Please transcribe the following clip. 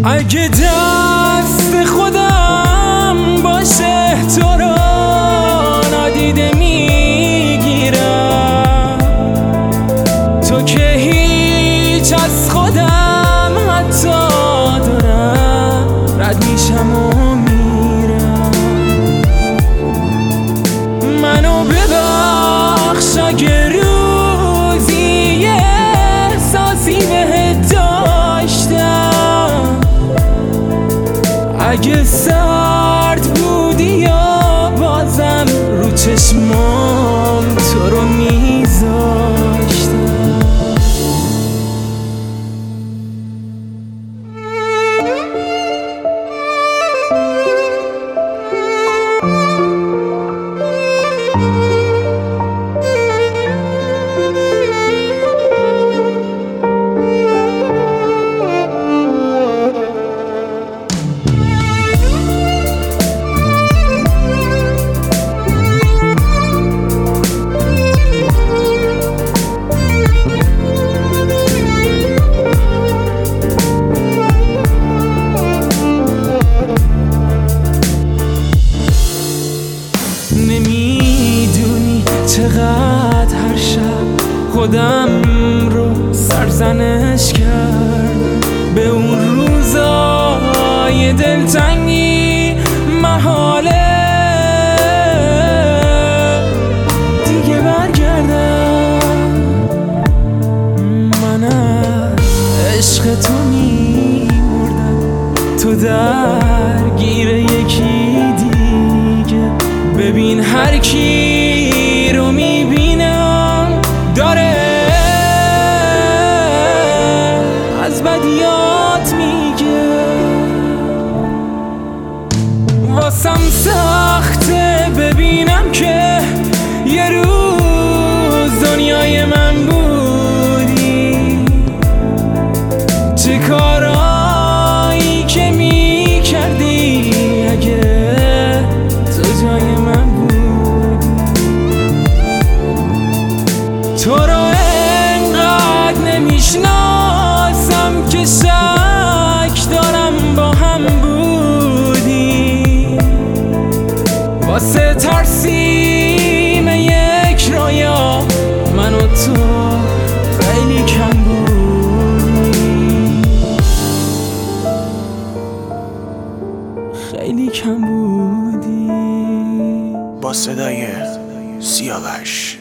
اگه دست خودم باشه تو رو نادیده میگیرم، تو که هیچ از خودم حتی دارم رد میشم و میرم. منو ببخش اگه روزی احساسی بهت داشتم، اگه سرد بودی یا بازم رو چشمام تو رو میذاشتم. نمیدونی چقدر هر شب خودم رو سرزنش کردم به اون روزای دلتنگی محاله دیگه برگردم. من از عشق تو میمردم، تو درگیر یکی دیگه. ببین هر کی رو میبینم داره از بدیات میگه. واسم سخته ببینم که یه روز دنیای من بودی، چه کارایی که میکردی اگه تو جای من بودی. تو رو انقدر نمیشناسم که شک دارم با هم بودی، واسه ترسیم یک رویا من و تو خیلی کم بودی، خیلی کم بودی. با صدای سیاوش